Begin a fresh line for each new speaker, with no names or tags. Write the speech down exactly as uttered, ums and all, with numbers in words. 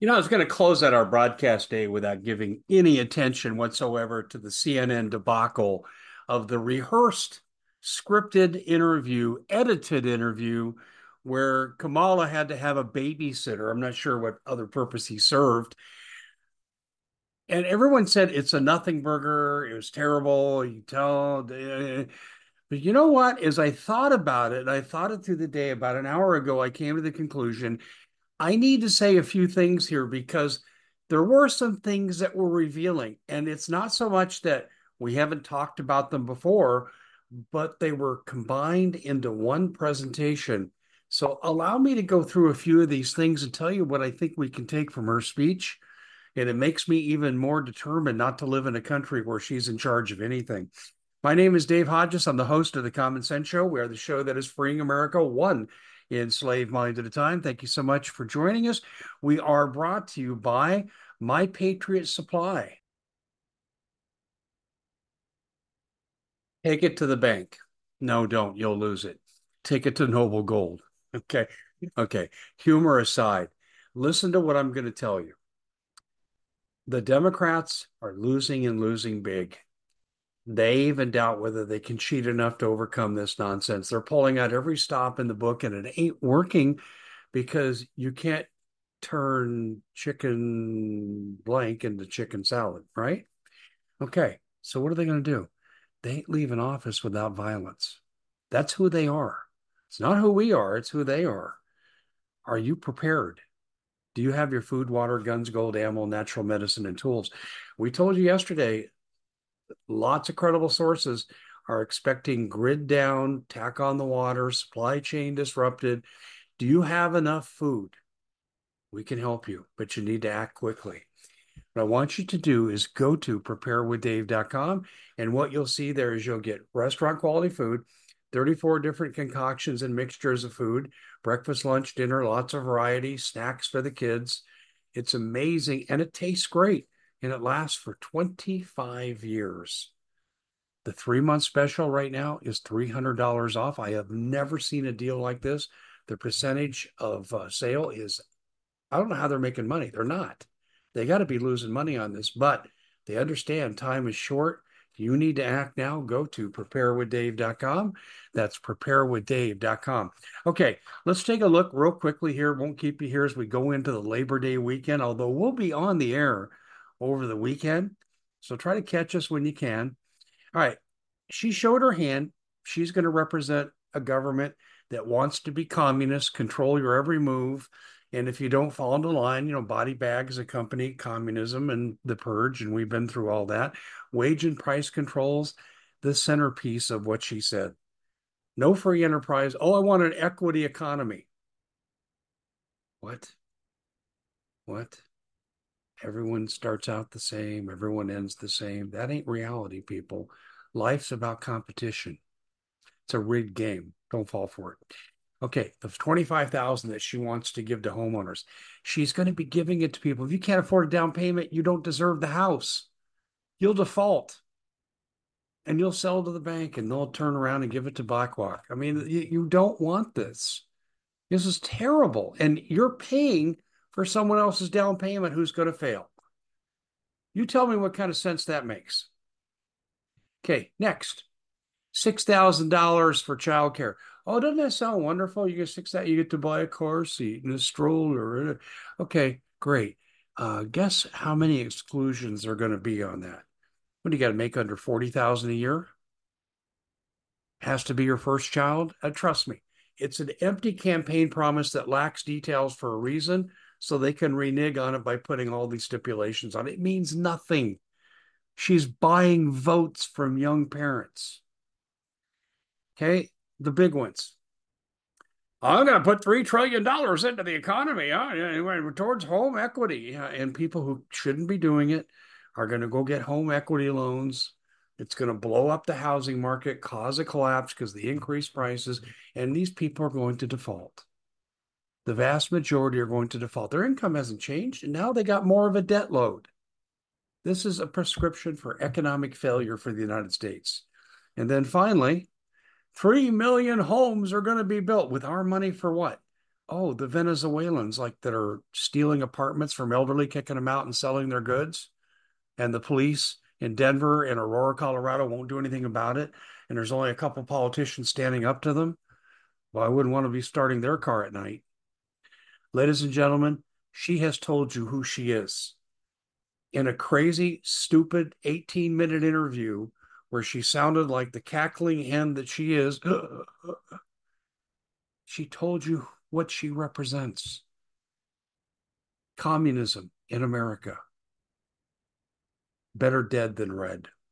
You know, I was going to close out our broadcast day without giving any attention whatsoever to the C N N debacle of the rehearsed, scripted interview, edited interview, where Kamala had to have a babysitter. I'm not sure what other purpose he served. And everyone said it's a nothing burger. It was terrible. You tell. uh, But you know what? As I thought about it, I thought it through the day about an hour ago, I came to the conclusion I need to say a few things here because there were some things that were revealing. And it's not so much that we haven't talked about them before, but they were combined into one presentation. So allow me to go through a few of these things and tell you what I think we can take from her speech. And it makes me even more determined not to live in a country where she's in charge of anything. My name is Dave Hodges. I'm the host of the Common Sense Show. We are the show that is freeing America one enslaved mind at a time. Thank you so much for joining us. We are brought to you by My Patriot Supply. Take it to the bank. No, don't. You'll lose it. Take it to Noble Gold. Okay. Okay. Humor aside, listen to what I'm going to tell you. The Democrats are losing and losing big. They even doubt whether they can cheat enough to overcome this nonsense. They're pulling out every stop in the book, and it ain't working because you can't turn chicken blank into chicken salad, right? Okay, so what are they going to do? They ain't leaving office without violence. That's who they are. It's not who we are, it's who they are. Are you prepared? Do you have your food, water, guns, gold, ammo, natural medicine, and tools? We told you yesterday lots of credible sources are expecting grid down, tack on the water, supply chain disrupted. Do you have enough food? We can help you, but you need to act quickly. What I want you to do is go to prepare with dave dot com, and what you'll see there is you'll get restaurant quality food, thirty-four different concoctions and mixtures of food, breakfast, lunch, dinner, lots of variety, snacks for the kids. It's amazing, and it tastes great, and it lasts for twenty-five years. The three month special right now is three hundred dollars off. I have never seen a deal like this. The percentage of uh, sale is, I don't know how they're making money. They're not. They got to be losing money on this, but they understand time is short. You need to act now. Go to prepare with dave dot com. That's prepare with dave dot com. Okay, let's take a look real quickly here. Won't keep you here as we go into the Labor Day weekend, although we'll be on the air over the weekend. So try to catch us when you can. All right. She showed her hand. She's going to represent a government that wants to be communist, control your every move. And if you don't fall into line, you know, body bags accompany communism and the purge. And we've been through all that. Wage and price controls, the centerpiece of what she said. No free enterprise. Oh, I want an equity economy. What? What? Everyone starts out the same. Everyone ends the same. That ain't reality, people. Life's about competition. It's a rigged game. Don't fall for it. Okay, the twenty-five thousand dollars that she wants to give to homeowners, she's going to be giving it to people. If you can't afford a down payment, you don't deserve the house. You'll default and you'll sell to the bank and they'll turn around and give it to BlackRock. I mean, you, you don't want this. This is terrible. And you're paying for someone else's down payment who's going to fail. You tell me what kind of sense that makes. Okay, next. six thousand dollars for childcare. Oh, doesn't that sound wonderful? You get six that you get to buy a car seat and a stroller. Okay, great. Uh, guess how many exclusions are going to be on that? What do you got to make under forty thousand a year? Has to be your first child? Uh, trust me, it's an empty campaign promise that lacks details for a reason, so they can renege on it by putting all these stipulations on it. It means nothing. She's buying votes from young parents. Okay, the big ones. I'm going to put three trillion dollars into the economy huh? towards home equity. And people who shouldn't be doing it are going to go get home equity loans. It's going to blow up the housing market, cause a collapse because of the increased prices. And these people are going to default. The vast majority are going to default. Their income hasn't changed, and now they got more of a debt load. This is a prescription for economic failure for the United States. And then finally, three million homes are going to be built with our money for what? Oh, the Venezuelans like that are stealing apartments from elderly, kicking them out and selling their goods, and the police in Denver and Aurora, Colorado won't do anything about it, and there's only a couple politicians standing up to them. Well, I wouldn't want to be starting their car at night. Ladies and gentlemen, she has told you who she is in a crazy, stupid eighteen minute interview where she sounded like the cackling hen that she is. She told you what she represents: communism in America. Better dead than red.